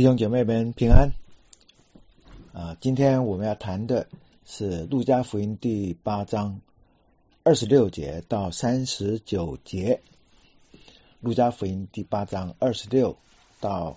弟兄姐妹们平安。今天我们要谈的是路加福音第8章26节到39节。路加福音第8章26到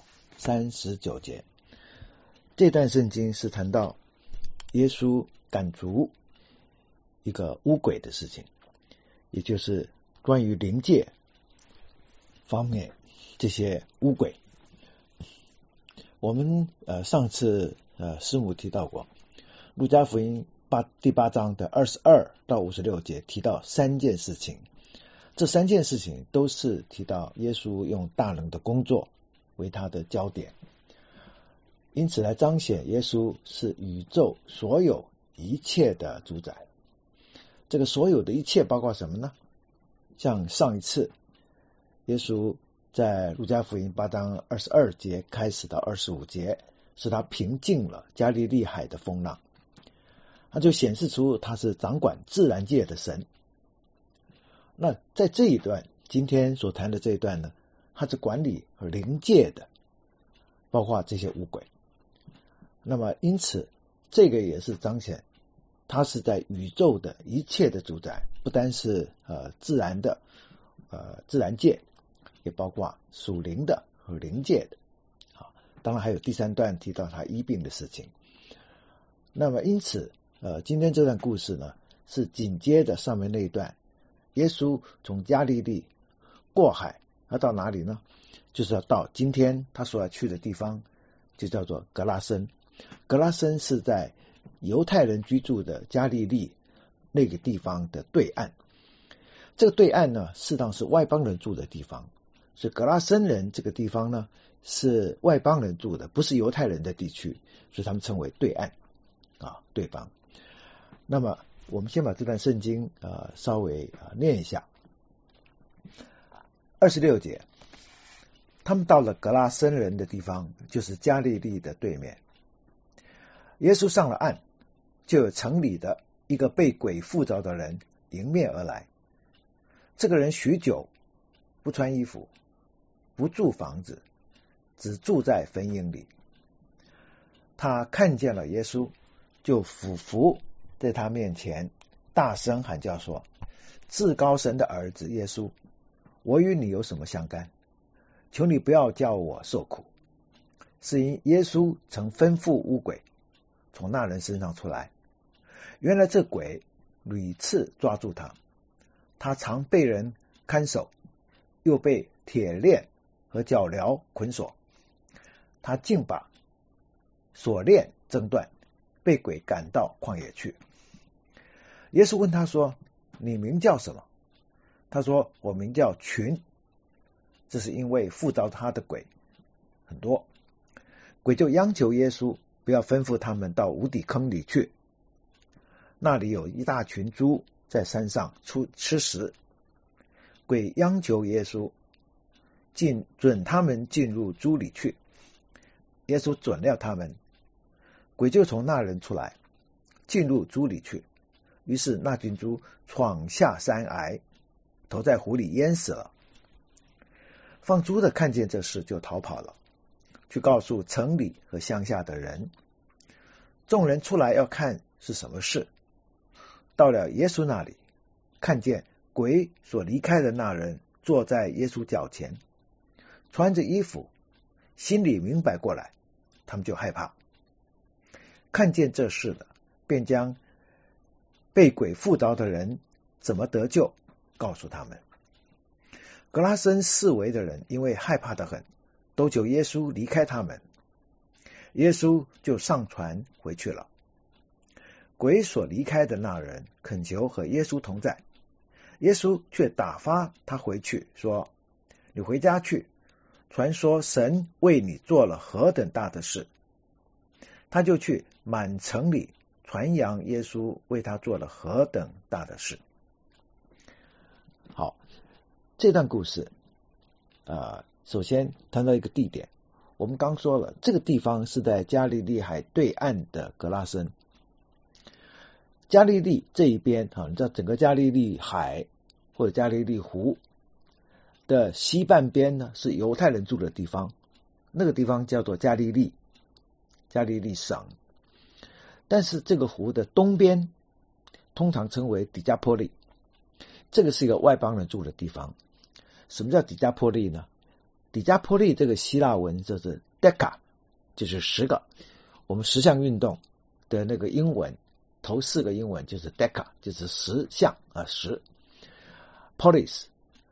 39节，这段圣经是谈到耶稣赶逐一个污鬼的事情，也就是关于灵界方面这些污鬼。我们上次师母提到过，路加福音第8章的22到56节提到3件事情，这3件事情都是提到耶稣用大能的工作为他的焦点，因此来彰显耶稣是宇宙所有一切的主宰。这个所有的一切包括什么呢？像上一次耶稣在路加福音8章22节开始到25节，是他平静了加利利海的风浪，他就显示出他是掌管自然界的神。那在这一段今天所谈的这一段呢，他是管理灵界的，包括这些污鬼。那么因此这个也是彰显他是在宇宙的一切的主宰，不单是自然的自然界，也包括属灵的和灵界的。当然还有第3段提到他医病的事情。那么因此今天这段故事呢，是紧接着上面那一段，耶稣从加利利过海，要到哪里呢？就是要到今天他所要去的地方，就叫做格拉森。格拉森是在犹太人居住的加利利那个地方的对岸，这个对岸呢适当是外邦人住的地方，所以格拉森人这个地方呢是外邦人住的，不是犹太人的地区，所以他们称为对岸对方。那么我们先把这段圣经稍微念一下。26节，他们到了格拉森人的地方，就是加利利的对面。耶稣上了岸，就有城里的一个被鬼附着的人迎面而来。这个人许久不穿衣服，不住房子，只住在坟茔里。他看见了耶稣，就俯伏在他面前，大声喊叫说：至高神的儿子耶稣，我与你有什么相干？求你不要叫我受苦。是因耶稣曾吩咐污鬼从那人身上出来。原来这鬼屡次抓住他，他常被人看守，又被铁链和脚镣捆锁。他竟把锁链挣断，被鬼赶到旷野去。耶稣问他说：你名叫什么？他说：我名叫群。这是因为附着他的鬼很多。鬼就央求耶稣不要吩咐他们到无底坑里去，那里有一大群猪在山上吃食。鬼央求耶稣准他们进入猪里去。耶稣准了他们，鬼就从那人出来，进入猪里去。于是那群猪闯下山崖，投在湖里淹死了。放猪的看见这事就逃跑了，去告诉城里和乡下的人。众人出来要看是什么事，到了耶稣那里，看见鬼所离开的那人坐在耶稣脚前，穿着衣服，心里明白过来，他们就害怕。看见这事的，便将被鬼附着的人怎么得救告诉他们。格拉森四围的人因为害怕得很，都求耶稣离开他们。耶稣就上船回去了。鬼所离开的那人恳求和耶稣同在，耶稣却打发他回去，说：你回家去，传说神为你做了何等大的事。他就去满城里传扬耶稣为他做了何等大的事。好，这段故事首先谈到一个地点。我们刚说了，这个地方是在加利利海对岸的格拉森。加利利这一边你知道整个加利利海或者加利利湖的西半边呢是犹太人住的地方， 那个地方叫做加利利省。但是这个湖的东边通常称为底加波利，这个是一个外邦人住的地方。什么叫底加波利呢？底加波利这个希腊文就是 deca， 就是10个。我们10项运动的那个英文头4个英文就是 deca， 就是10项10。polis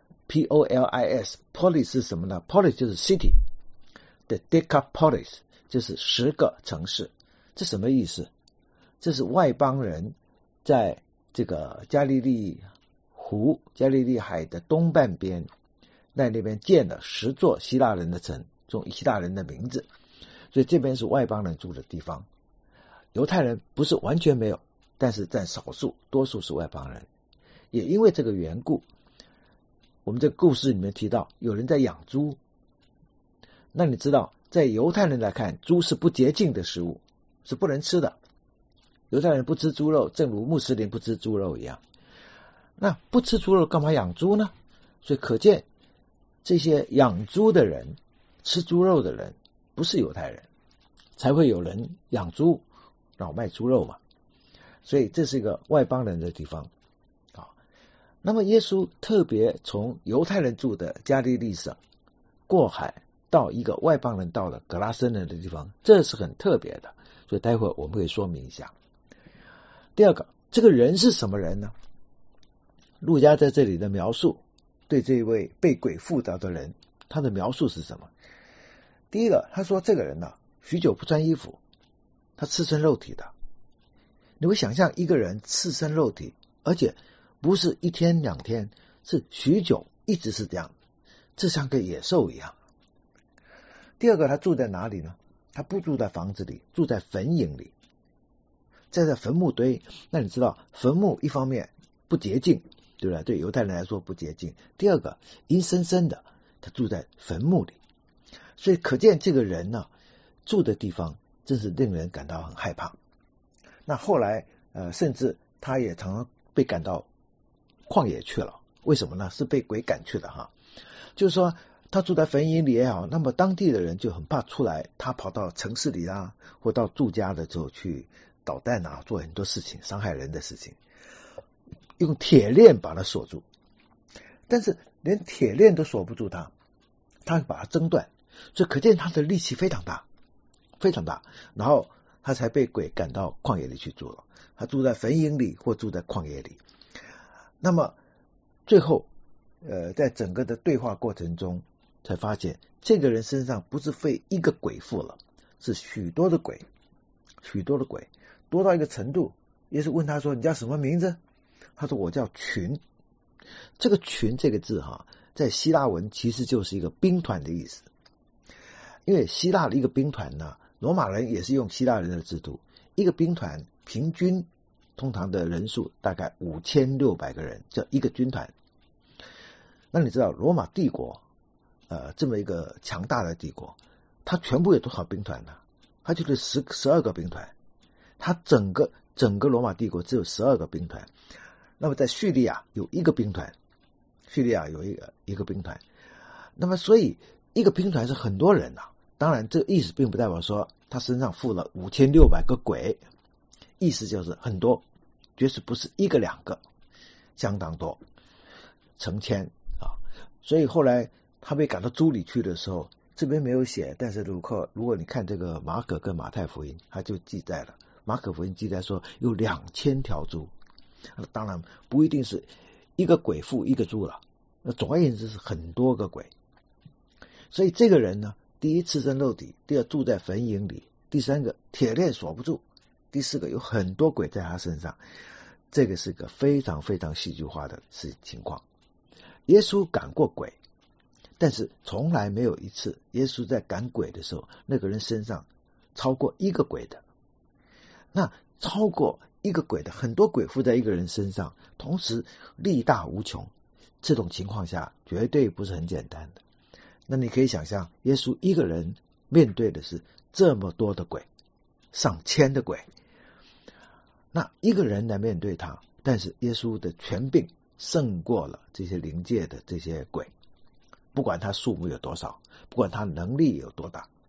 P-O-L-I-S polis 是什么呢？ polis 就是 city 的 decapolis 就是10个城市。这什么意思？这是外邦人在这个加利利湖、加利利海的东半边，在那边建了10座希腊人的城，用希腊人的名字，所以这边是外邦人住的地方。犹太人不是完全没有，但是占少数，多数是外邦人。也因为这个缘故，我们这个故事里面提到有人在养猪。那你知道在犹太人来看，猪是不洁净的食物，是不能吃的。犹太人不吃猪肉，正如穆斯林不吃猪肉一样。那不吃猪肉干嘛养猪呢？所以可见这些养猪的人、吃猪肉的人不是犹太人，才会有人养猪然后卖猪肉嘛。所以这是一个外邦人的地方。那么耶稣特别从犹太人住的加利利省过海到一个外邦人到了格拉森人的地方，这是很特别的，所以待会我们会说明一下。第二个，这个人是什么人呢？路加在这里的描述对这位被鬼附着的人，他的描述是什么？第一个，他说这个人呢，许久不穿衣服，他赤身肉体的。你会想象一个人赤身肉体，而且不是1天2天，是许久一直是这样，这像个野兽一样。第二个，他住在哪里呢？他不住在房子里，住在坟茔里，在坟墓堆。那你知道坟墓一方面不洁净，对不对？对犹太人来说不洁净。第二个，阴森森的，他住在坟墓里，所以可见这个人呢，住的地方真是令人感到很害怕。那后来甚至他也常常被赶到旷野去了。为什么呢？是被鬼赶去的哈。就是说他住在坟茔里也好，那么当地的人就很怕出来，他跑到城市里啊，或到住家的时候去捣蛋啊，做很多事情，伤害人的事情，用铁链把他锁住。但是连铁链都锁不住他，他把他挣断，所以可见他的力气非常大，非常大。然后他才被鬼赶到旷野里去住了。他住在坟茔里或住在旷野里。那么最后在整个的对话过程中才发现，这个人身上不是被一个鬼附了，是许多的鬼，许多的鬼，多到一个程度。耶稣问他说，你叫什么名字？他说我叫群。这个群这个字哈，在希腊文其实就是一个兵团的意思。因为希腊的一个兵团呢，罗马人也是用希腊人的制度，一个兵团平均通常的人数大概5600个人，叫一个军团。那你知道罗马帝国这么一个强大的帝国，它全部有多少兵团呢？它就是12个兵团。它整个罗马帝国只有12个兵团。那么在叙利亚有一个兵团，叙利亚有一个兵团。那么所以一个兵团是很多人啊。当然这个意思并不代表说他身上附了5600个鬼，意思就是很多，绝对不是1个2个，相当多，成千啊。所以后来他被赶到猪里去的时候，这边没有写，但是如果你看这个马可跟马太福音，他就记载了。马可福音记载说有2000条猪，当然不一定是一个鬼附一个猪了，总而言之是很多个鬼。所以这个人呢，第一赤身肉体，第二住在坟茔里，第三个铁链锁不住，第四个有很多鬼在他身上。这个是个非常非常戏剧化的情况。耶稣赶过鬼，但是从来没有一次耶稣在赶鬼的时候，那个人身上超过一个鬼的。那超过一个鬼的，很多鬼附在一个人身上，同时力大无穷，这种情况下绝对不是很简单的。那你可以想象，耶稣一个人面对的是这么多的鬼，上千的鬼，那一个人来面对他，但是耶稣的权柄胜过了这些灵界的这些鬼，不管他数目有多少，不管他能力有多大，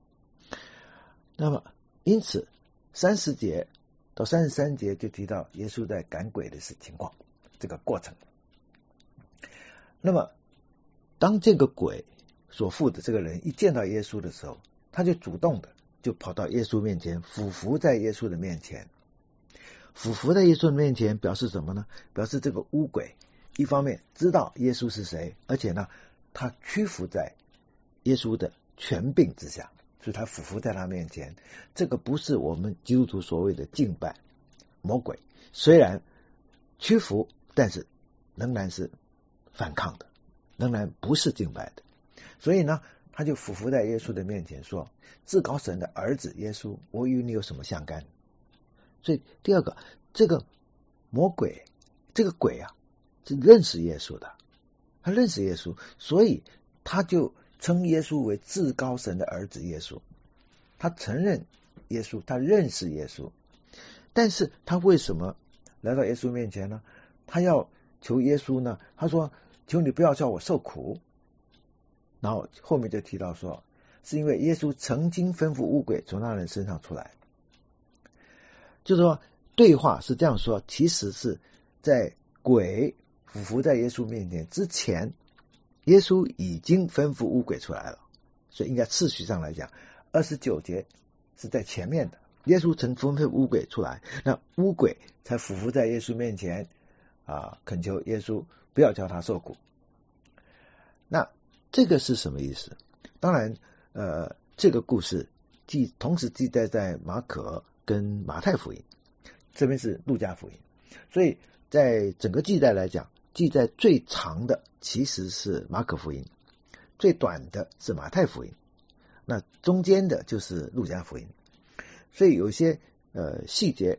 那么因此30节到33节就提到耶稣在赶鬼的情况，这个过程。那么当这个鬼所附的这个人一见到耶稣的时候，他就主动的就跑到耶稣面前，俯伏在耶稣的面前。俯伏在耶稣的面前表示什么呢？表示这个污鬼一方面知道耶稣是谁，而且呢他屈服在耶稣的权柄之下，所以他俯伏在他面前。这个不是我们基督徒所谓的敬拜。魔鬼虽然屈服，但是仍然是反抗的，仍然不是敬拜的。所以呢他就俯伏在耶稣的面前说，至高神的儿子耶稣，我与你有什么相干？所以第二个，这个魔鬼，这个鬼啊是认识耶稣的，他认识耶稣，所以他就称耶稣为至高神的儿子耶稣。他承认耶稣，他认识耶稣，但是他为什么来到耶稣面前呢？他要求耶稣呢，他说求你不要叫我受苦。然后后面就提到说，是因为耶稣曾经吩咐污鬼从那人身上出来。就是说对话是这样说，其实是在鬼俯伏在耶稣面前之前，耶稣已经吩咐污鬼出来了，所以应该次序上来讲29节是在前面的，耶稣曾吩咐污鬼出来，那污鬼才俯伏在耶稣面前恳求耶稣不要叫他受苦。那这个是什么意思？当然这个故事同时记载在马可跟马太福音，这边是路加福音，所以在整个记载来讲，记载最长的其实是马可福音，最短的是马太福音，那中间的就是路加福音。所以有些细节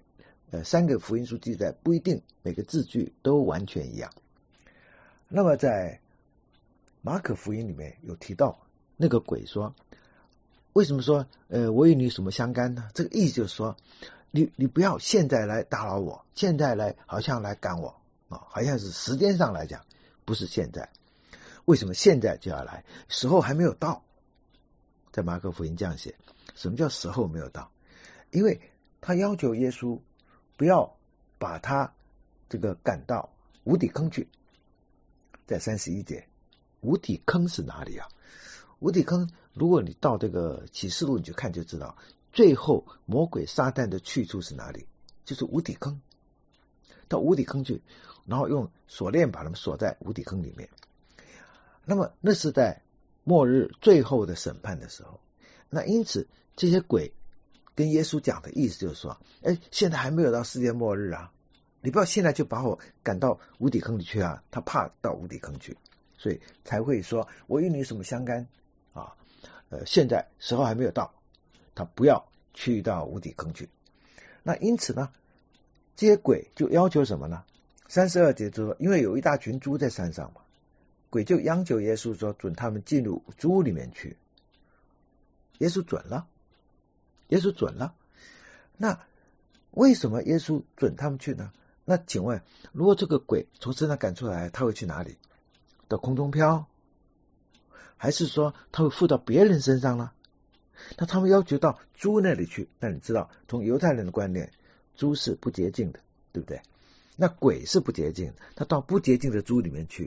3个福音书记载不一定每个字句都完全一样。那么在马可福音里面有提到那个鬼说，为什么说我与你什么相干呢？这个意思就是说你不要现在来打扰我，现在来好像来赶我好像是时间上来讲不是现在。为什么现在就要来？时候还没有到。在马可福音这样写。什么叫时候没有到？因为他要求耶稣不要把他这个赶到无底坑去。在31节，无底坑是哪里啊？无底坑，如果你到这个启示录你就看就知道，最后魔鬼撒旦的去处是哪里？就是无底坑。到无底坑去，然后用锁链把他们锁在无底坑里面。那么那是在末日最后的审判的时候。那因此这些鬼跟耶稣讲的意思就是说，现在还没有到世界末日啊，你不要现在就把我赶到无底坑里去啊。他怕到无底坑去，所以才会说我与你什么相干现在时候还没有到，他不要去到无底坑去。那因此呢，这些鬼就要求什么呢？32节说，因为有一大群猪在山上嘛，鬼就央求耶稣说，准他们进入猪里面去。耶稣准了，耶稣准了。那为什么耶稣准他们去呢？那请问，如果这个鬼从身上赶出来，他会去哪里？到空中飘？还是说他会附到别人身上呢？那他们要求到猪那里去，那你知道从犹太人的观念，猪是不洁净的，对不对？那鬼是不洁净的，他到不洁净的猪里面去，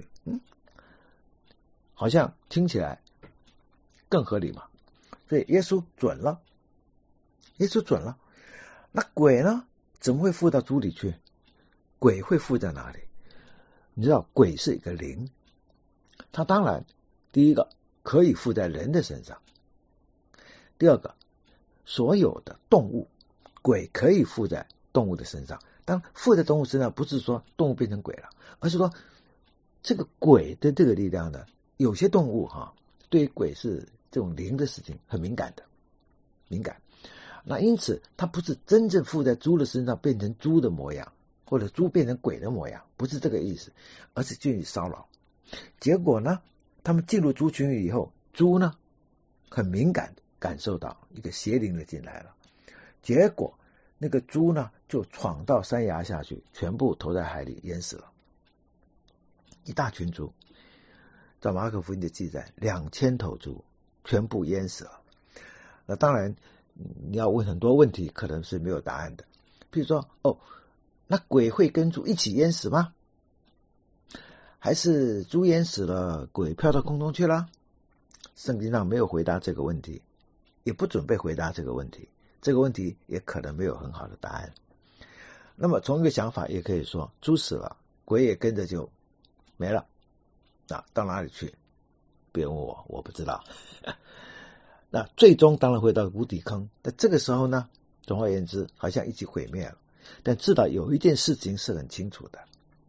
好像听起来更合理嘛。所以耶稣准了，耶稣准了。那鬼呢？怎么会附到猪里去？鬼会附在哪里？你知道鬼是一个灵，它当然第一个可以附在人的身上，第二个所有的动物，鬼可以附在动物的身上。当附在动物身上，不是说动物变成鬼了，而是说这个鬼的这个力量呢，有些动物对于鬼是这种灵的事情很敏感的，敏感。那因此它不是真正附在猪的身上变成猪的模样，或者猪变成鬼的模样，不是这个意思，而是进行骚扰。结果呢，他们进入猪群以后，猪呢很敏感感受到一个邪灵的进来了，结果那个猪呢就闯到山崖下去，全部投在海里淹死了。一大群猪，在马可福音的记载，2000头猪全部淹死了。那当然你要问很多问题，可能是没有答案的。比如说，那鬼会跟猪一起淹死吗？还是猪淹死了，鬼飘到空中去了？圣经上没有回答这个问题，也不准备回答这个问题，这个问题也可能没有很好的答案。那么从一个想法也可以说，猪死了，鬼也跟着就没了，到哪里去？别问我，我不知道。那最终当然会到无底坑，但这个时候呢，总而言之好像一起毁灭了。但知道有一件事情是很清楚的，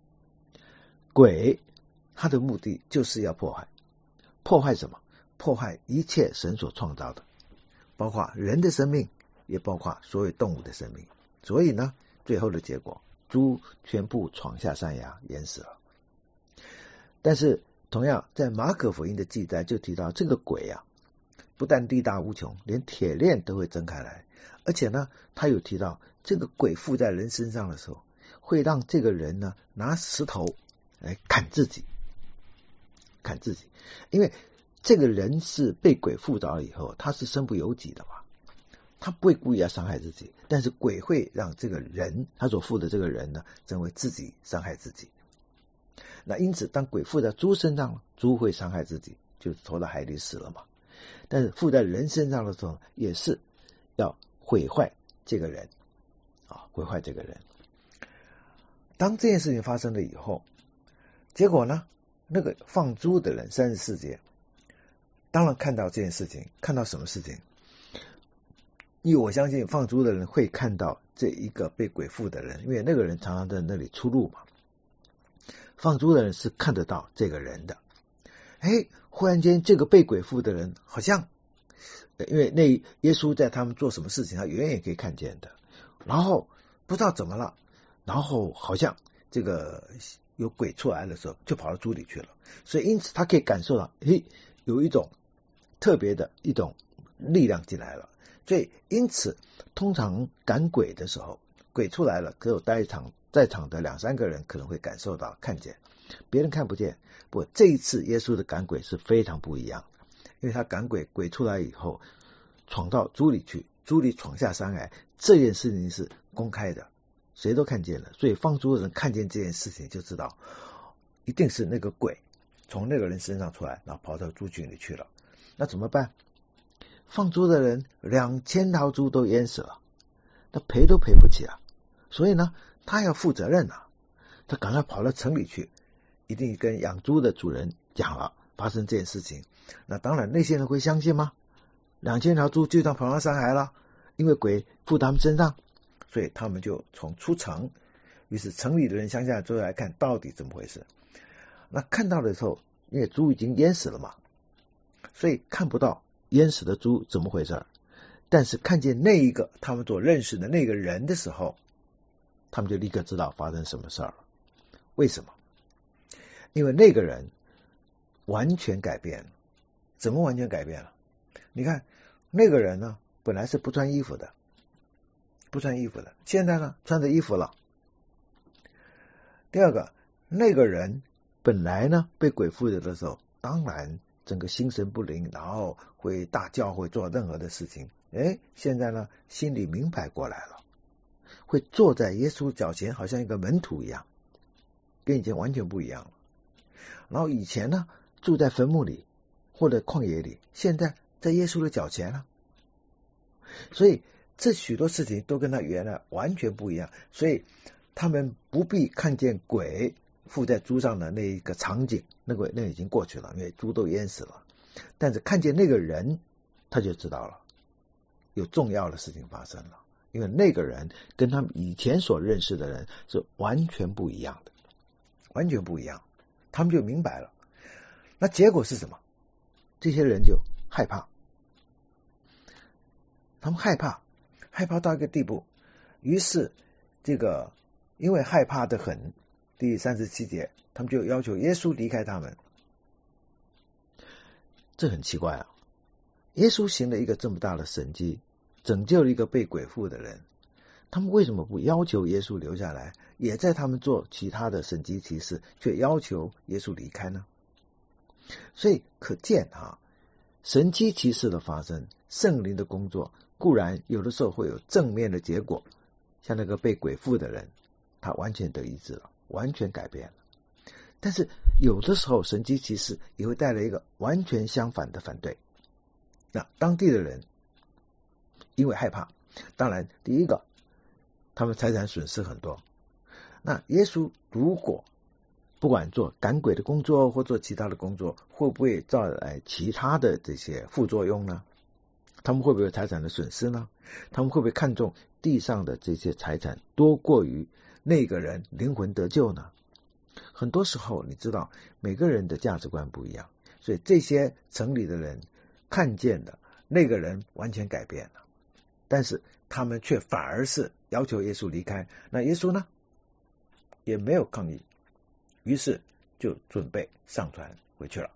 鬼他的目的就是要破坏。破坏什么？破坏一切神所创造的，包括人的生命，也包括所有动物的生命。所以呢，最后的结果，猪全部闯下山崖，淹死了。但是同样在马可福音的记载就提到，这个鬼不但力大无穷，连铁链都会挣开来，而且呢，他有提到这个鬼附在人身上的时候，会让这个人呢拿石头来砍自己，因为这个人是被鬼附着了以后，他是身不由己的嘛，他不会故意要伤害自己，但是鬼会让这个人，他所附的这个人呢，成为自己伤害自己。那因此当鬼附在猪身上，猪会伤害自己，就投到海里死了嘛。但是附在人身上的时候，也是要毁坏这个人，毁坏这个人。当这件事情发生了以后，结果呢，那个放猪的人34节，当然看到这件事情，看到什么事情？因为我相信放猪的人会看到这一个被鬼附的人，因为那个人常常在那里出入嘛。放猪的人是看得到这个人的。忽然间这个被鬼附的人好像，因为耶稣在他们做什么事情，他远远可以看见的。然后不知道怎么了，然后好像这个有鬼出来的时候，就跑到猪里去了。所以因此他可以感受到，有一种特别的一种力量进来了。所以因此通常赶鬼的时候，鬼出来了，只有在场的2-3个人可能会感受到看见，别人看不见。不过这一次耶稣的赶鬼是非常不一样的，因为他赶鬼出来以后闯到猪里去，猪里闯下山来，这件事情是公开的，谁都看见了。所以放猪的人看见这件事情就知道，一定是那个鬼从那个人身上出来，然后跑到猪群里去了。那怎么办？放猪的人2000头猪都淹死了，那赔都赔不起了。所以呢，他要负责任他赶快跑到城里去，一定跟养猪的主人讲了发生这件事情。那当然那些人会相信吗？2000条猪就这样跑上山来了，因为鬼附他们身上，所以他们就从出城，于是城里的人乡下人都来看到底怎么回事。那看到的时候，因为猪已经淹死了嘛，所以看不到淹死的猪怎么回事，但是看见那一个他们所认识的那个人的时候，他们就立刻知道发生什么事了。为什么？因为那个人完全改变了。怎么完全改变了？你看那个人呢，本来是不穿衣服的，现在呢穿着衣服了。第二个，那个人本来呢被鬼附着的时候，当然整个心神不宁，然后会大叫，会做任何的事情。现在呢心里明白过来了，会坐在耶稣脚前，好像一个门徒一样，跟以前完全不一样了。然后以前呢住在坟墓里或者旷野里，现在在耶稣的脚前了。所以这许多事情都跟他原来完全不一样，所以他们不必看见鬼附在猪上的那一个场景，那已经过去了，因为猪都淹死了。但是看见那个人，他就知道了有重要的事情发生了，因为那个人跟他们以前所认识的人是完全不一样的，完全不一样。他们就明白了。那结果是什么？这些人就害怕，他们害怕到一个地步，于是这个因为害怕的很，第37节，他们就要求耶稣离开他们。这很奇怪耶稣行了一个这么大的神迹，拯救了一个被鬼附的人，他们为什么不要求耶稣留下来，也在他们做其他的神迹奇事，却要求耶稣离开呢？所以可见神迹奇事的发生，圣灵的工作， 固然有的时候会有正面的结果，像那个被鬼附的人，他完全得医治了，完全改变了。但是有的时候神迹奇事也会带来一个完全相反的反对。那当地的人因为害怕，当然第一个他们财产损失很多。那耶稣如果不管做赶鬼的工作或做其他的工作，会不会带来其他的这些副作用呢？他们会不会有财产的损失呢？他们会不会看重地上的这些财产多过于那个人灵魂得救呢？很多时候你知道每个人的价值观不一样，所以这些城里的人看见的那个人完全改变了，但是他们却反而是要求耶稣离开。那耶稣呢也没有抗议，于是就准备上船回去了。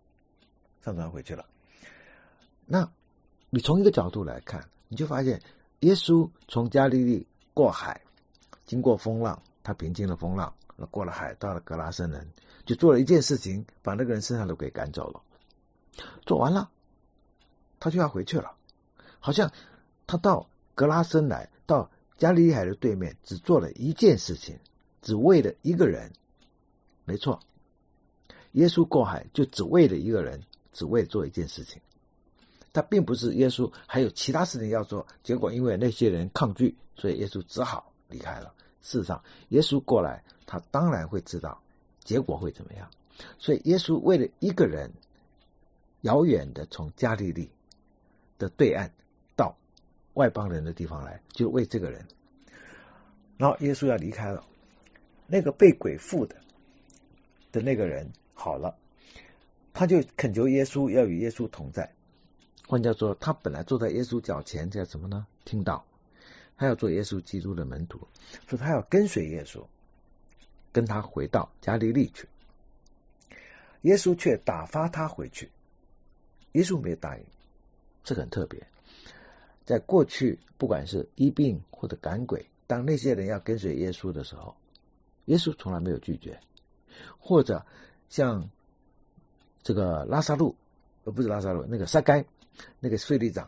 那你从一个角度来看，你就发现耶稣从加利利过海，经过风浪，他平静了风浪，过了海到了格拉森人，就做了一件事情，把那个人身上的鬼赶走了。做完了他就要回去了，好像他到格拉森来，到加利利海的对面，只做了一件事情，只为了一个人。没错，耶稣过海就只为了一个人，只为了做一件事情。他并不是耶稣还有其他事情要做，结果因为那些人抗拒，所以耶稣只好离开了。事实上耶稣过来，他当然会知道结果会怎么样，所以耶稣为了一个人，遥远的从加利利的对岸到外邦人的地方来，就为这个人。然后耶稣要离开了，那个被鬼附的那个人好了，他就恳求耶稣要与耶稣同在。换句话说，他本来坐在耶稣脚前，叫什么呢？听到他要做耶稣基督的门徒，说他要跟随耶稣，跟他回到加利利去。耶稣却打发他回去，耶稣没有答应，这很特别。在过去不管是医病或者赶鬼，当那些人要跟随耶稣的时候，耶稣从来没有拒绝。或者像这个拉撒路，不是拉撒路，那个撒该，那个税吏长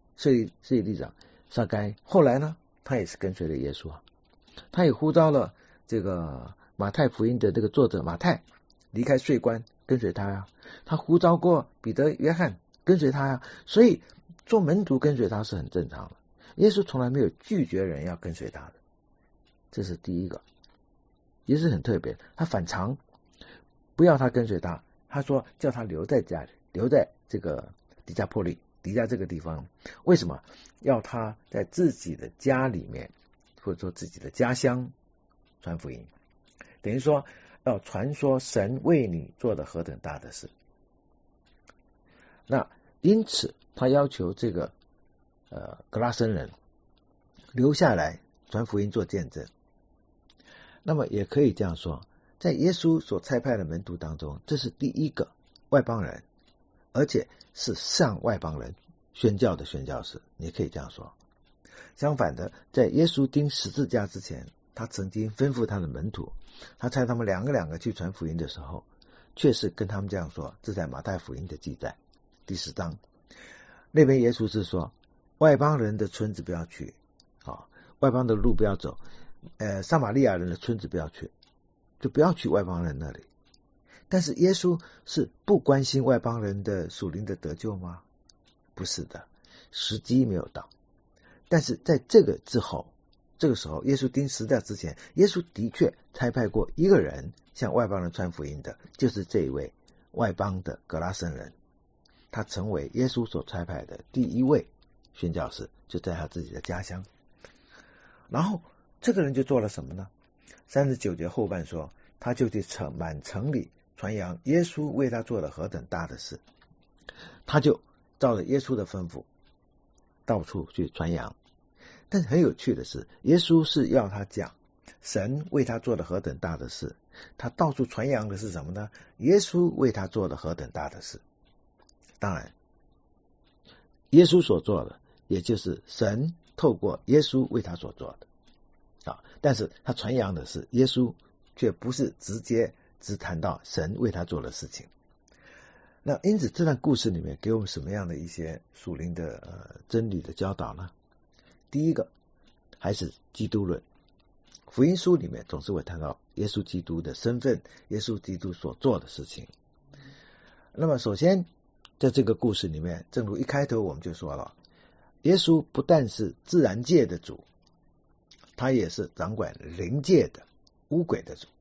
撒该，后来呢他也是跟随了耶稣啊，他也呼召了这个马太福音的这个作者马太离开税关跟随他呀，他呼召过彼得约翰跟随他呀，所以做门徒跟随他是很正常的。耶稣从来没有拒绝人要跟随他的，这是第一个。耶稣很特别，他反常，不要他跟随他，他说叫他留在家里，留在这个底加波利，底加这个地方。为什么要他在自己的家里面，或者说自己的家乡传福音？等于说要传说神为你做的何等大的事。那因此他要求这个格拉森人留下来传福音做见证。那么也可以这样说，在耶稣所差派的门徒当中，这是第一个外邦人，而且是向外邦人宣教的宣教士，你可以这样说。相反的，在耶稣钉十字架之前，他曾经吩咐他的门徒，他差他们两个去传福音的时候，确实跟他们这样说。这在马太福音的记载第10章，那边耶稣是说，外邦人的村子不要去，外邦的路不要走，撒玛利亚人的村子不要去，就不要去外邦人那里。但是耶稣是不关心外邦人的属灵的得救吗？不是的，时机没有到。但是在这个之后，这个时候耶稣钉十字架之前，耶稣的确差派过一个人向外邦人传福音的，就是这一位外邦的格拉森人。他成为耶稣所差派的第一位宣教士，就在他自己的家乡。然后这个人就做了什么呢？39节后半说，他就去满城里传扬耶稣为他做了何等大的事。他就照着耶稣的吩咐到处去传扬。但是很有趣的是，耶稣是要他讲神为他做了何等大的事，他到处传扬的是什么呢？耶稣为他做了何等大的事。当然耶稣所做的也就是神透过耶稣为他所做的但是他传扬的是耶稣，却不是只谈到神为他做的事情。那因此这段故事里面给我们什么样的一些属灵的真理的教导呢？ 第一个还是基督论，福音书里面总是会谈到耶稣基督的身份，耶稣基督所做的事情。那么首先在这个故事里面，正如一开头我们就说了，耶稣不但是自然界的主，他也是掌管灵界的污鬼的主。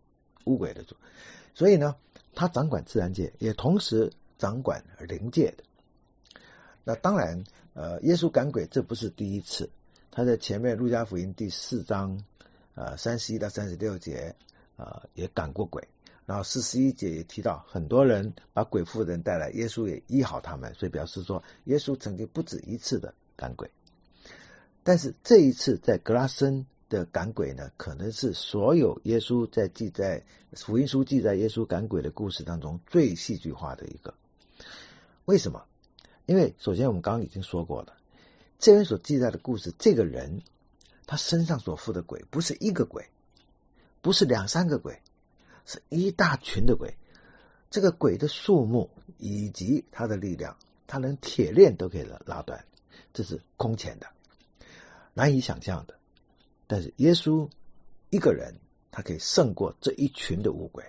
所以呢，他掌管自然界，也同时掌管灵界的。那当然耶稣赶鬼这不是第一次，他在前面路加福音第4章31到36节也赶过鬼，然后41节也提到很多人把鬼附的人带来，耶稣也医好他们，所以表示说耶稣曾经不止一次的赶鬼。但是这一次在格拉森的赶鬼呢，可能是所有耶稣在福音书记载耶稣赶鬼的故事当中最戏剧化的一个。为什么？因为首先我们刚刚已经说过了，这边所记载的故事，这个人他身上所附的鬼不是一个鬼，不是2、3个鬼，是一大群的鬼。这个鬼的数目以及他的力量，他连铁链都可以拉断，这是空前的，难以想象的。但是耶稣一个人，他可以胜过这一群的污鬼，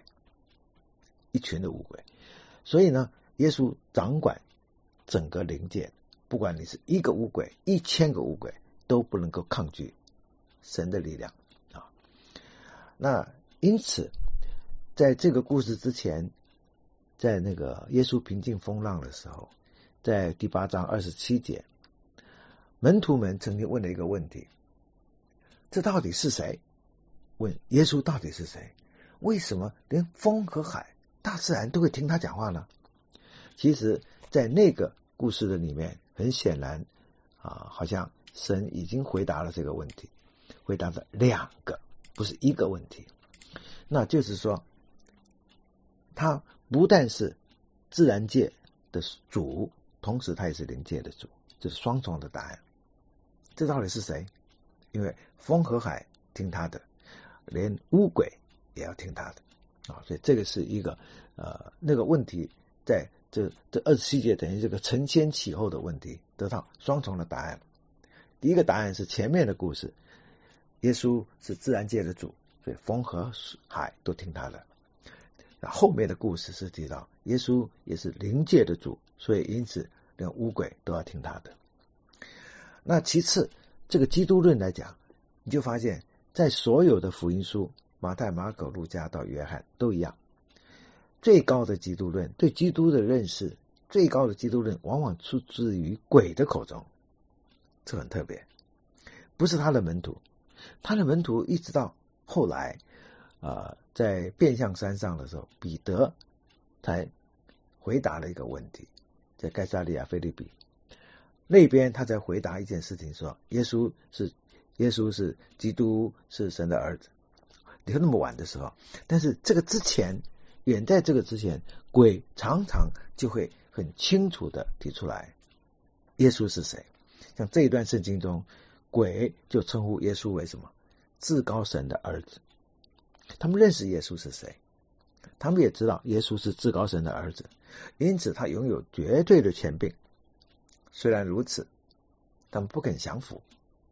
所以呢，耶稣掌管整个灵界，不管你是一个污鬼、1000个污鬼，都不能够抗拒神的力量啊。那因此在这个故事之前，在那个耶稣平静风浪的时候，在第8章27节，门徒们曾经问了一个问题，这到底是谁？问耶稣到底是谁？为什么连风和海大自然都会听他讲话呢？其实在那个故事的里面，很显然好像神已经回答了这个问题，回答了2个，不是一个问题。那就是说他不但是自然界的主，同时他也是灵界的主，这是双重的答案。这到底是谁？因为风和海听他的，连污鬼也要听他的所以这个是一个那个问题，在这27节等于这个承先启后的问题得到双重的答案。第一个答案是前面的故事，耶稣是自然界的主，所以风和海都听他的。后面的故事是提到耶稣也是灵界的主，所以因此连污鬼都要听他的。那其次，这个基督论来讲，你就发现在所有的福音书，马太、马可、路加到约翰都一样，最高的基督论，对基督的认识，最高的基督论往往出自于鬼的口中，这很特别，不是他的门徒。他的门徒一直到后来在变相山上的时候，彼得才回答了一个问题，在该撒利亚腓立比那边，他才回答一件事情，说耶稣是基督，是神的儿子。你看那么晚的时候，但是这个之前，远在这个之前，鬼常常就会很清楚的提出来耶稣是谁。像这一段圣经中，鬼就称呼耶稣为什么？至高神的儿子。他们认识耶稣是谁，他们也知道耶稣是至高神的儿子，因此他拥有绝对的权柄。虽然如此，他们不肯降服。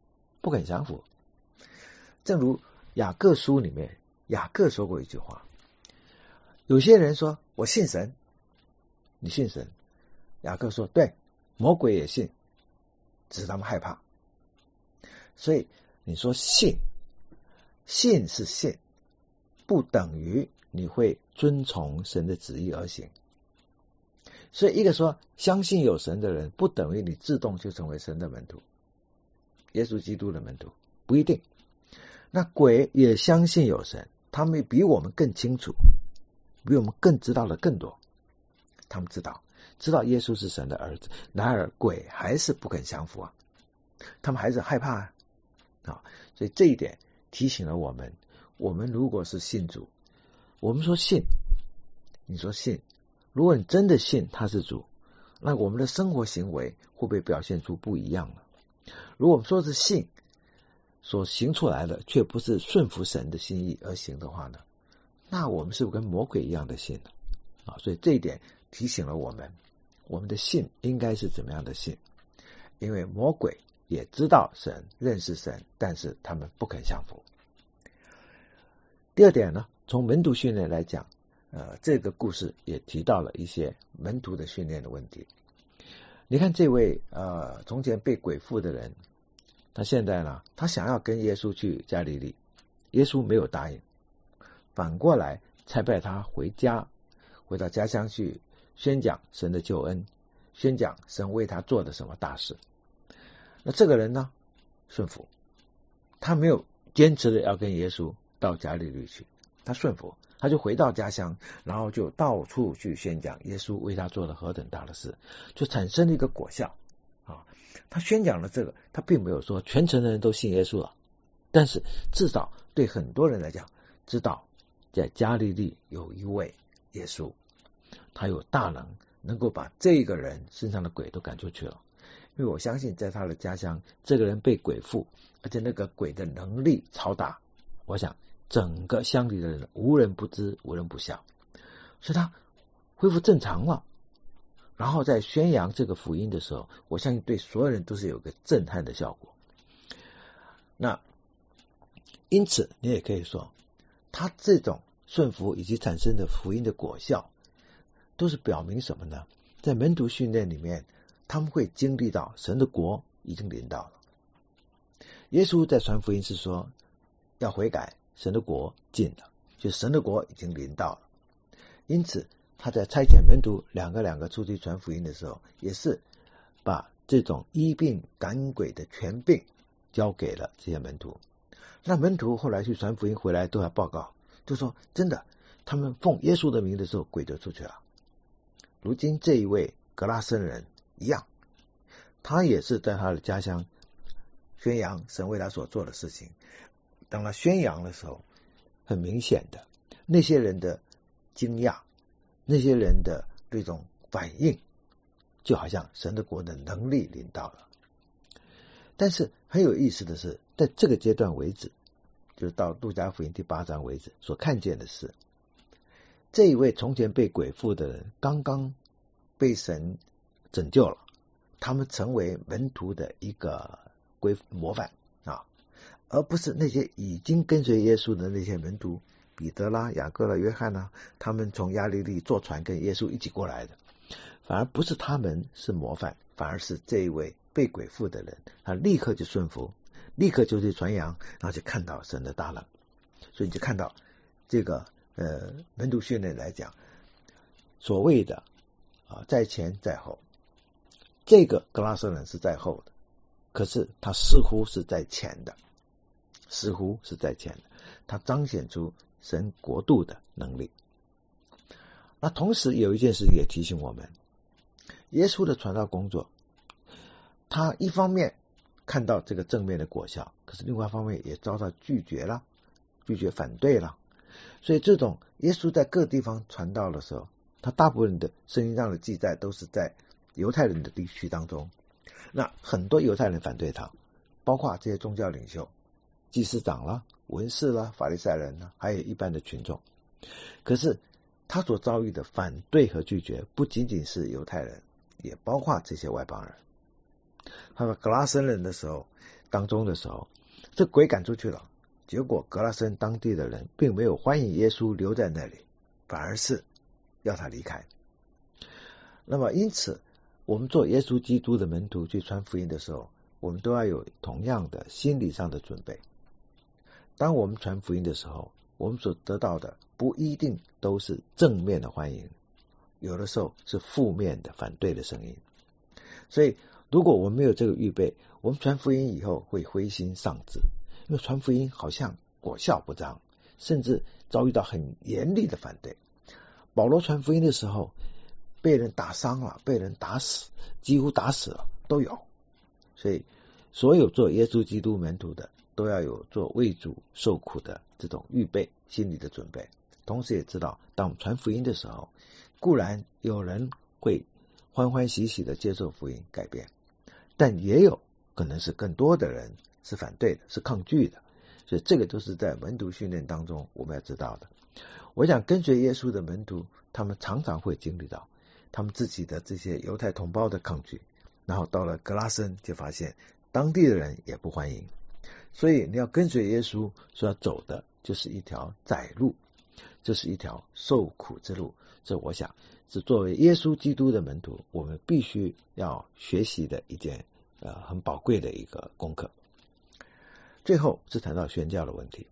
正如雅各书里面，雅各说过一句话，有些人说我信神，你信神？雅各说对，魔鬼也信，只是他们害怕。所以你说信是信，不等于你会遵从神的旨意而行。所以一个说相信有神的人，不等于你自动就成为神的门徒，耶稣基督的门徒，不一定。那鬼也相信有神，他们比我们更清楚，比我们更知道的更多。他们知道耶稣是神的儿子，然而鬼还是不肯降服他们还是害怕所以这一点提醒了我们，我们如果是信主，我们说信，你说信，如果你真的信他是主，那我们的生活行为会不会表现出不一样呢？如果我们说是信，所行出来的却不是顺服神的心意而行的话呢，那我们是不是跟魔鬼一样的信呢？所以这一点提醒了我们，我们的信应该是怎么样的信？因为魔鬼也知道神，认识神，但是他们不肯降服。第二点呢，从门徒训练来讲，这个故事也提到了一些门徒的训练的问题。你看这位从前被鬼附的人，他现在呢，他想要跟耶稣去加利利，耶稣没有答应，反过来差派他回到家乡去宣讲神的救恩，宣讲神为他做的什么大事。那这个人呢，顺服，他没有坚持的要跟耶稣到加利利去，他顺服，他就回到家乡，然后就到处去宣讲耶稣为他做了何等大的事，就产生了一个果效啊。他宣讲了这个，他并没有说全城的人都信耶稣了，但是至少对很多人来讲，知道在加利利有一位耶稣，他有大能，能够把这个人身上的鬼都赶出去了。因为我相信在他的家乡，这个人被鬼附，而且那个鬼的能力超大，我想整个乡里的人无人不知，无人不晓，所以他恢复正常了。然后在宣扬这个福音的时候，我相信对所有人都是有个震撼的效果。那因此你也可以说，他这种顺服以及产生的福音的果效，都是表明什么呢？在门徒训练里面，他们会经历到神的国已经临到了。耶稣在传福音是说要悔改，神的国近了，就神的国已经临到了。因此他在差遣门徒两个出去传福音的时候，也是把这种医病赶鬼的权柄交给了这些门徒。那门徒后来去传福音回来都要报告，就说真的，他们奉耶稣的名的时候，鬼就出去了。如今这一位格拉森人一样，他也是在他的家乡宣扬神为他所做的事情。当他宣扬的时候，很明显的那些人的惊讶，那些人的这种反应，就好像神的国的能力临到了。但是很有意思的是，在这个阶段为止，就是到路加福音第8章为止，所看见的是这一位从前被鬼附的人刚刚被神拯救了，他们成为门徒的一个模范啊，而不是那些已经跟随耶稣的那些门徒，彼得啦、雅各啦、约翰啦，他们从加利利坐船跟耶稣一起过来的，反而不是他们是模范，反而是这一位被鬼附的人，他立刻就顺服，立刻就去传扬，然后就看到神的大能。所以你就看到这个门徒训练来讲，所谓的在前在后，这个格拉森人是在后的，可是他似乎是在前的，他彰显出神国度的能力。那同时有一件事也提醒我们，耶稣的传道工作，他一方面看到这个正面的果效，可是另外一方面也遭到拒绝反对了。所以这种耶稣在各地方传道的时候，他大部分的圣经上的记载都是在犹太人的地区当中，那很多犹太人反对他，包括这些宗教领袖、祭司长啦、文士啦、法利赛人啦，还有一般的群众。可是他所遭遇的反对和拒绝，不仅仅是犹太人，也包括这些外邦人。他说格拉森人的时候当中的时候，这鬼赶出去了，结果格拉森当地的人并没有欢迎耶稣留在那里，反而是要他离开。那么因此我们做耶稣基督的门徒去传福音的时候，我们都要有同样的心理上的准备。当我们传福音的时候，我们所得到的不一定都是正面的欢迎，有的时候是负面的反对的声音。所以如果我们没有这个预备，我们传福音以后会灰心丧志，因为传福音好像果效不彰，甚至遭遇到很严厉的反对。保罗传福音的时候，被人打伤了，被人打死，几乎打死了都有。所以所有做耶稣基督门徒的都要有做为主受苦的这种预备，心理的准备。同时也知道，当我们传福音的时候，固然有人会欢欢喜喜的接受福音改变，但也有可能是更多的人是反对的，是抗拒的。所以这个都是在门徒训练当中我们要知道的。我想跟随耶稣的门徒，他们常常会经历到他们自己的这些犹太同胞的抗拒，然后到了格拉森就发现当地的人也不欢迎。所以你要跟随耶稣，所要走的就是一条窄路，这是一条受苦之路。这我想是作为耶稣基督的门徒，我们必须要学习的一件很宝贵的一个功课。最后是谈到宣教的问题，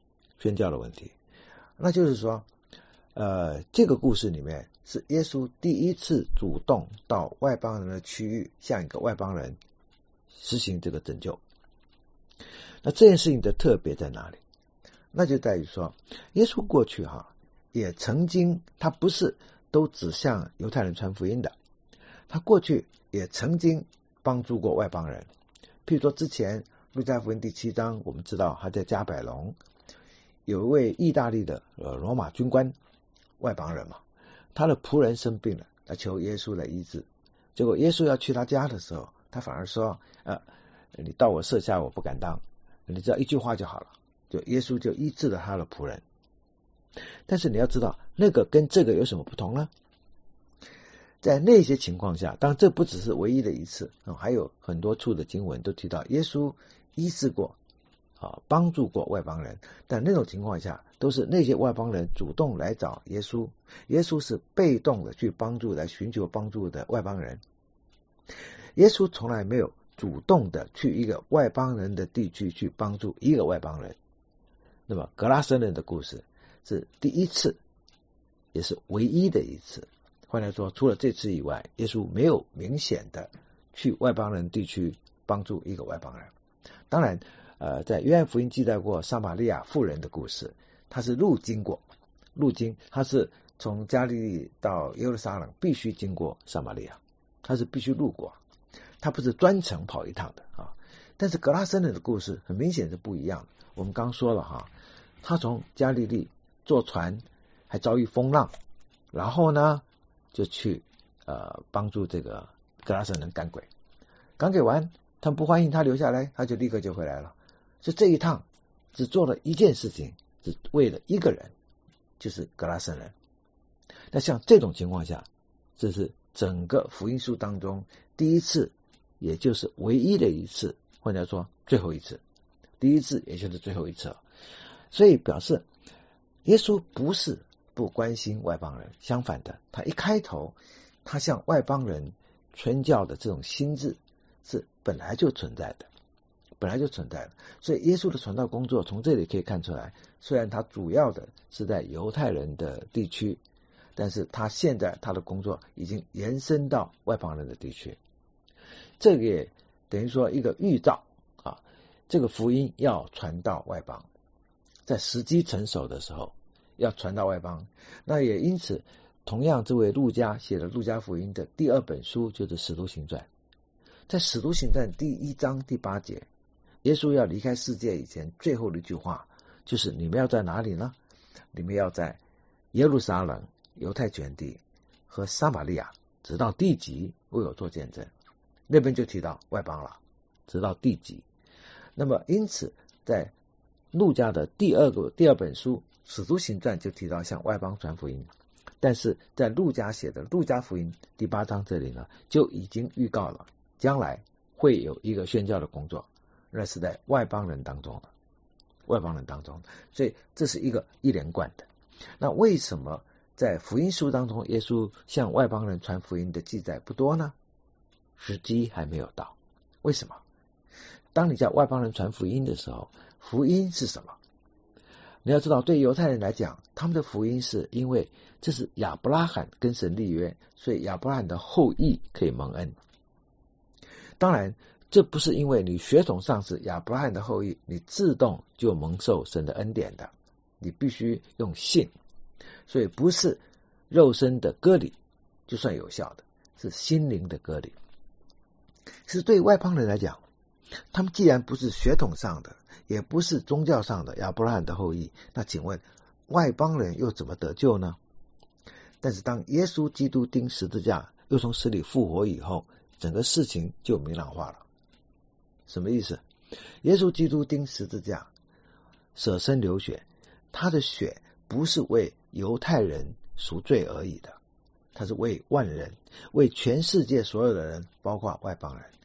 那就是说这个故事里面是耶稣第一次主动到外邦人的区域，向一个外邦人实行这个拯救。那这件事情的特别在哪里？那就在于说，耶稣过去也曾经，他不是都只向犹太人传福音的，他过去也曾经帮助过外邦人。譬如说之前路加福音第7章，我们知道他在加百隆有一位意大利的罗马军官，外邦人嘛，他的仆人生病了，他求耶稣来医治。结果耶稣要去他家的时候，他反而说你到我舍下我不敢当，你只要一句话就好了，就耶稣就医治了他的仆人。但是你要知道，那个跟这个有什么不同呢？在那些情况下，当然这不只是唯一的一次，还有很多处的经文都提到耶稣医治过帮助过外邦人，但那种情况下都是那些外邦人主动来找耶稣，耶稣是被动的去帮助，来寻求帮助的外邦人。耶稣从来没有主动的去一个外邦人的地区去帮助一个外邦人。那么格拉森人的故事是第一次，也是唯一的一次。换句话说，除了这次以外，耶稣没有明显的去外邦人地区帮助一个外邦人。当然在约翰福音记载过撒玛利亚妇人的故事，他是路经，他是从加利利到耶路撒冷必须经过撒玛利亚，他是必须路过，他不是专程跑一趟的但是格拉森人的故事很明显是不一样的。我们刚说了他从加利利坐船，还遭遇风浪，然后呢就去帮助这个格拉森人赶鬼，赶鬼完他们不欢迎他留下来，他就立刻就回来了。所以这一趟只做了一件事情，只为了一个人，就是格拉森人。那像这种情况下，这是整个福音书当中第一次，也就是唯一的一次，或者说最后一次，第一次也就是最后一次。所以表示耶稣不是不关心外邦人，相反的，他一开头他向外邦人传教的这种心智是本来就存在的。所以耶稣的传道工作从这里可以看出来，虽然他主要的是在犹太人的地区，但是他现在他的工作已经延伸到外邦人的地区。这个也等于说一个预兆这个福音要传到外邦，在时机成熟的时候要传到外邦。那也因此，同样这位路加写了路加福音的第2本书就是使徒行传。在使徒行传第1章第8节，耶稣要离开世界以前最后的一句话就是你们要在哪里呢？你们要在耶路撒冷、犹太全地和撒玛利亚直到地极为我做见证。那边就提到外邦了，直到地极。那么因此在路加的第二本书使徒行传就提到向外邦传福音，但是在路加写的路加福音第8章这里呢，就已经预告了将来会有一个宣教的工作，那是在外邦人当中的，所以这是一连贯的。那为什么在福音书当中耶稣向外邦人传福音的记载不多呢？时机还没有到。为什么？当你向外邦人传福音的时候，福音是什么？你要知道，对犹太人来讲，他们的福音是因为这是亚伯拉罕跟神立约，所以亚伯拉罕的后裔可以蒙恩。当然这不是因为你血统上是亚伯拉罕的后裔，你自动就蒙受神的恩典的，你必须用信。所以不是肉身的割礼就算有效的，是心灵的割礼。是对外邦人来讲，他们既然不是血统上的，也不是宗教上的亚伯拉罕的后裔，那请问外邦人又怎么得救呢？但是当耶稣基督钉十字架又从死里复活以后，整个事情就明朗化了。什么意思？耶稣基督钉十字架舍身流血，他的血不是为犹太人赎罪而已的，他是为万人，为全世界所有的人，包括外邦人。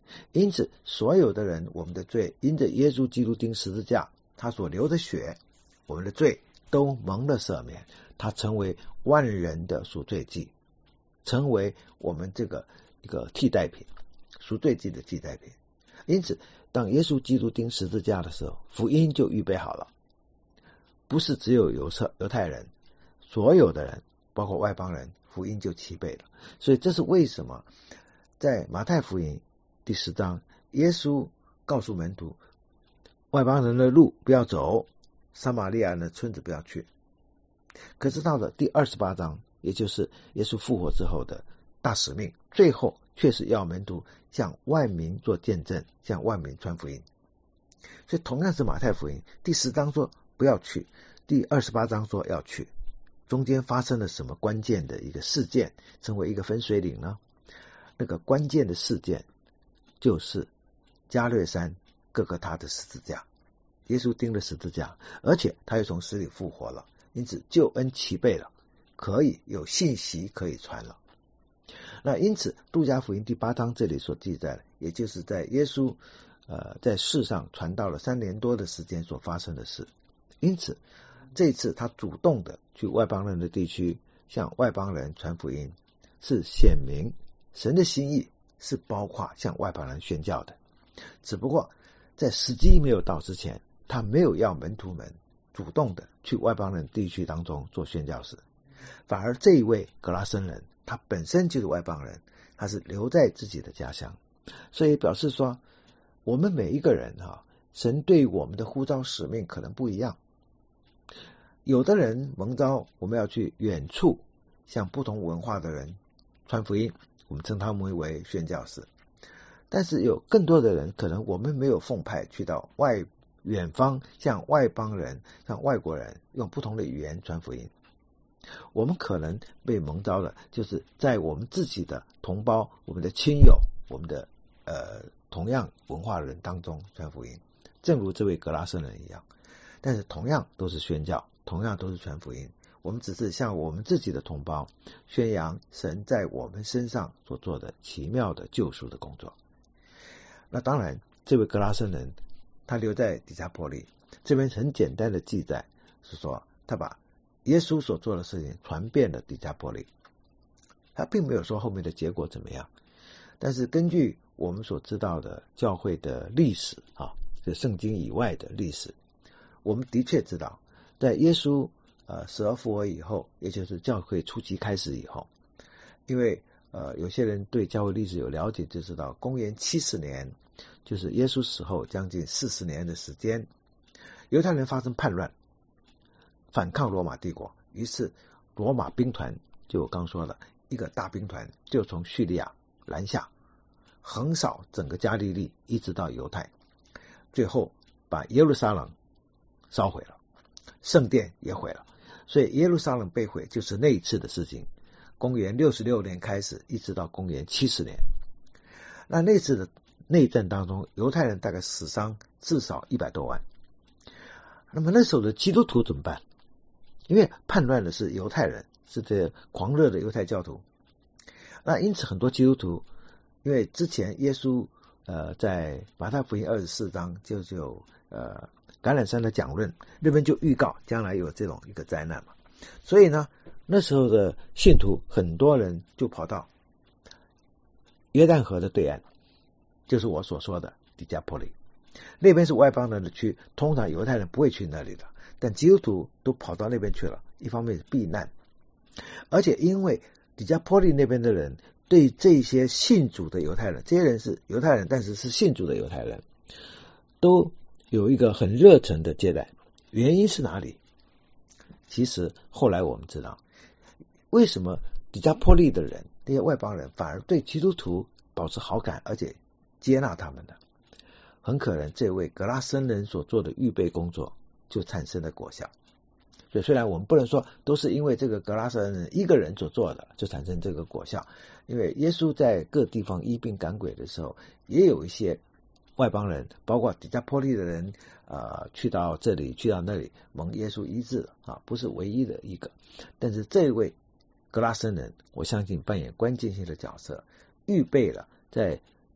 因此所有的人，我们的罪因着耶稣基督钉十字架，他所流的血，我们的罪都蒙了赦免，他成为万人的赎罪祭，成为我们这个一个替代品，赎罪祭的替代品。因此当耶稣基督钉十字架的时候，福音就预备好了，不是只有犹太人，所有的人包括外邦人，福音就齐备了。所以这是为什么在马太福音第10章，耶稣告诉门徒，外邦人的路不要走，撒玛利亚人的村子不要去。可是到了第28章，也就是耶稣复活之后的大使命，最后却是要门徒向万民做见证，向万民传福音。所以同样是马太福音第10章说不要去，第28章说要去，中间发生了什么关键的一个事件，成为一个分水岭呢？那个关键的事件就是加略山各个他的十字架，耶稣钉了十字架，而且他又从死里复活了，因此救恩齐备了，可以有信息可以传了。那因此路加福音第8章这里所记载的，也就是在耶稣在世上传道了3年多的时间所发生的事。因此这一次他主动的去外邦人的地区向外邦人传福音，是显明神的心意是包括向外邦人宣教的。只不过在时机没有到之前，他没有要门徒们主动的去外邦人地区当中做宣教士，反而这一位格拉森人他本身就是外邦人，他是留在自己的家乡。所以表示说，我们每一个人神对我们的呼召使命可能不一样。有的人蒙召我们要去远处向不同文化的人传福音，我们称他们为宣教士。但是有更多的人，可能我们没有奉派去到远方向外邦人，向外国人用不同的语言传福音。我们可能被蒙召的就是在我们自己的同胞，我们的亲友，我们的同样文化的人当中传福音，正如这位格拉森人一样。但是同样都是宣教，同样都是传福音，我们只是向我们自己的同胞宣扬神在我们身上所做的奇妙的救赎的工作。那当然这位格拉森人他留在底加波利，这边很简单的记载是说，他把耶稣所做的事情传遍了底加波利，他并没有说后面的结果怎么样。但是根据我们所知道的教会的历史这圣经以外的历史，我们的确知道在耶稣死而复活以后，也就是教会初期开始以后，因为有些人对教会历史有了解，就知道公元70年，就是耶稣死后将近40年的时间，犹太人发生叛乱，反抗罗马帝国，于是罗马兵团，就我刚说了，一个大兵团就从叙利亚南下，横扫整个加利利一直到犹太，最后把耶路撒冷烧毁了，圣殿也毁了。所以耶路撒冷被毁就是那一次的事情，公元66年开始，一直到公元70年。那次的内战当中，犹太人大概死伤至少100多万。那么那时候的基督徒怎么办？因为叛乱的是犹太人，是这狂热的犹太教徒。那因此很多基督徒，因为之前耶稣在马太福音24章就有橄榄山的讲论，那边就预告将来有这种一个灾难嘛。所以呢，那时候的信徒很多人就跑到约旦河的对岸，就是我所说的底加波利，那边是外邦人的区，通常犹太人不会去那里的，但基督徒都跑到那边去了，一方面是避难，而且因为底加波利那边的人对这些信主的犹太人，这些人是犹太人，但是是信主的犹太人，都有一个很热忱的接待。原因是哪里？其实后来我们知道，为什么底加波利的人，这些外邦人反而对基督徒保持好感，而且接纳他们的，很可能这位格拉森人所做的预备工作就产生了果效。所以虽然我们不能说都是因为这个格拉森人一个人所做的就产生这个果效，因为耶稣在各地方医病赶鬼的时候，也有一些外邦人，包括底加波利的人去到这里去到那里蒙耶稣医治不是唯一的一个。但是这位格拉森人，我相信扮演关键性的角色，预备了在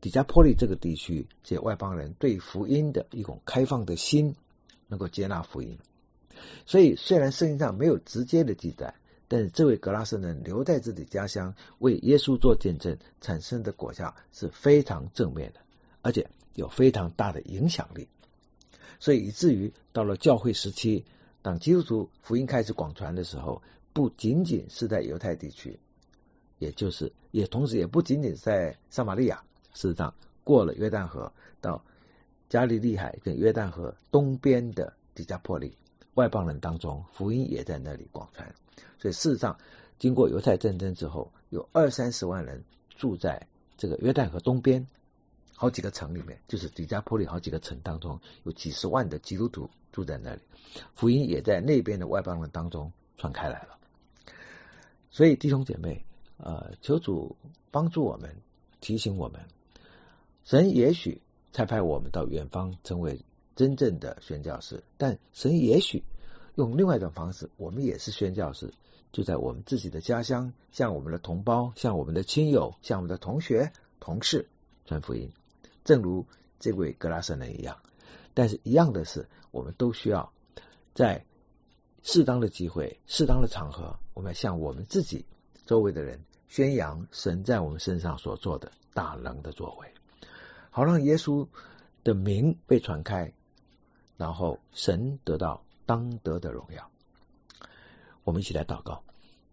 底加波利这个地区这些外邦人对福音的一种开放的心，能够接纳福音。所以虽然圣经上没有直接的记载，但是这位格拉森人留在自己家乡为耶稣做见证，产生的果效是非常正面的，而且有非常大的影响力。所以以至于到了教会时期，当基督徒福音开始广传的时候，不仅仅是在犹太地区，也同时也不仅仅在撒玛利亚，事实上过了约旦河到加利利海跟约旦河东边的底加波利，外邦人当中福音也在那里广传。所以事实上经过犹太战争之后，有20-30万人住在这个约旦河东边好几个城里面，就是底加波利好几个城当中，有几十万的基督徒住在那里，福音也在那边的外邦人当中传开来了。所以弟兄姐妹，求主帮助我们，提醒我们，神也许差派我们到远方成为真正的宣教士，但神也许用另外一种方式，我们也是宣教士，就在我们自己的家乡，向我们的同胞，向我们的亲友，向我们的同学同事传福音，正如这位格拉森人一样。但是一样的是，我们都需要在适当的机会、适当的场合，我们要向我们自己周围的人宣扬神在我们身上所做的大能的作为，好让耶稣的名被传开，然后神得到当得的荣耀。我们一起来祷告。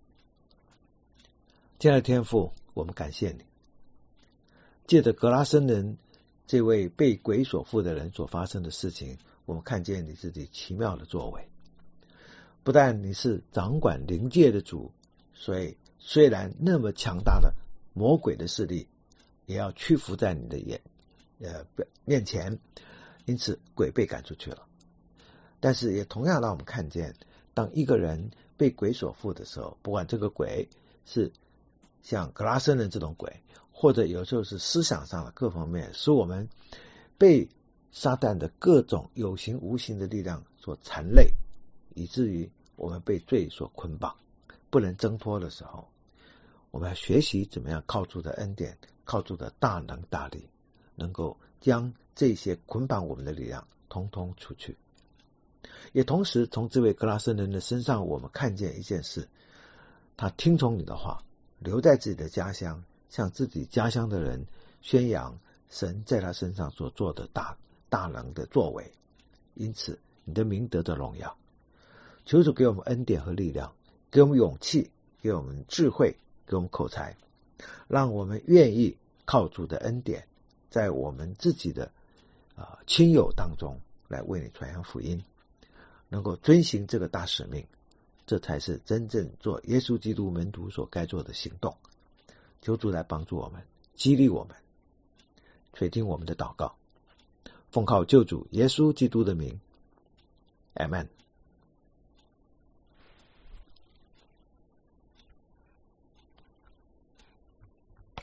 亲爱的天父，我们感谢你，借着格拉森人这位被鬼所附的人所发生的事情，我们看见你自己奇妙的作为。不但你是掌管灵界的主，所以虽然那么强大的魔鬼的势力也要屈服在你的面前，因此鬼被赶出去了。但是也同样让我们看见，当一个人被鬼所附的时候，不管这个鬼是像格拉森人这种鬼，或者有时候是思想上的各方面，使我们被撒旦的各种有形无形的力量所缠累，以至于我们被罪所捆绑，不能挣脱的时候，我们要学习怎么样靠主的恩典，靠主的大能大力，能够将这些捆绑我们的力量通通除去。也同时从这位格拉森人的身上，我们看见一件事，他听从你的话，留在自己的家乡，向自己家乡的人宣扬神在他身上所做的大能的作为，因此你的名得的荣耀。求主给我们恩典和力量，给我们勇气，给我们智慧，给我们口才，让我们愿意靠主的恩典，在我们自己的亲友当中来为你传扬福音，能够遵行这个大使命，这才是真正做耶稣基督门徒所该做的行动。求主来帮助我们，激励我们，垂听我们的祷告，奉靠救主耶稣基督的名，阿们。